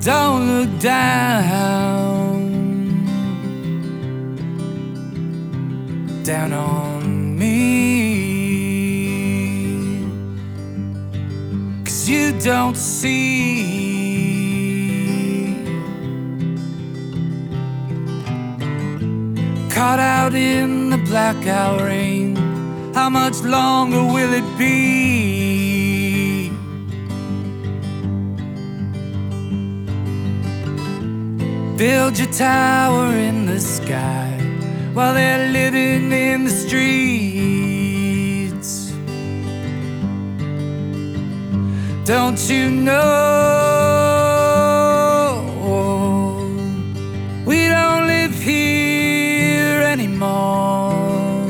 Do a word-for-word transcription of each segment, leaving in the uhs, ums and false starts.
Don't look down, down on me, 'cause you don't see caught out in the blackout rain. How much longer will it be? Build your tower in the sky while they're living in the streets. Don't you know we don't live here anymore,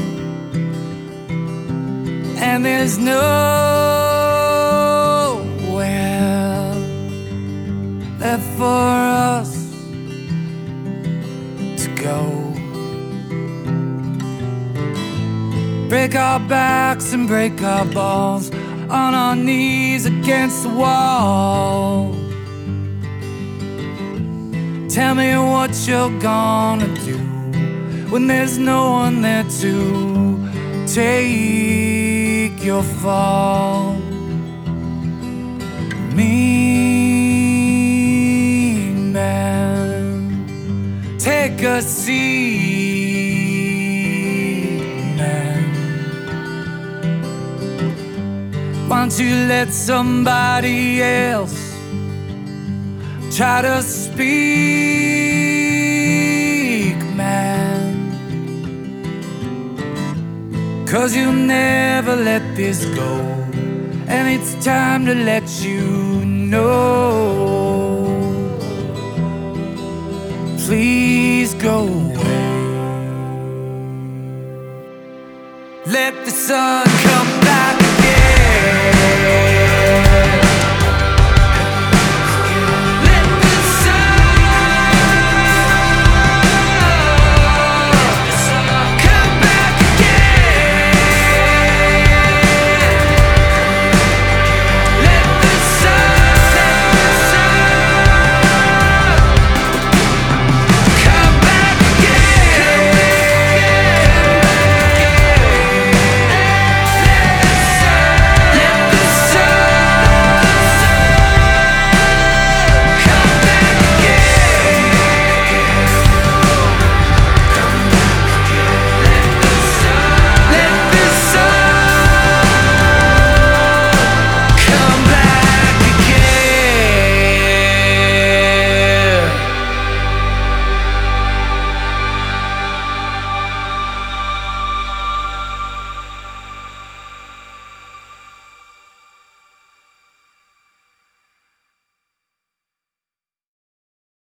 and there's nowhere left for us to go. Break our backs and break our balls on our knees against the wall. Tell me what you're gonna do when there's no one there to take your fall. Mean man, take a seat, man. Why don't you let somebody else try to speak, man? 'Cause you'll never let this go, and it's time to let you know. Please go away. Let the sun come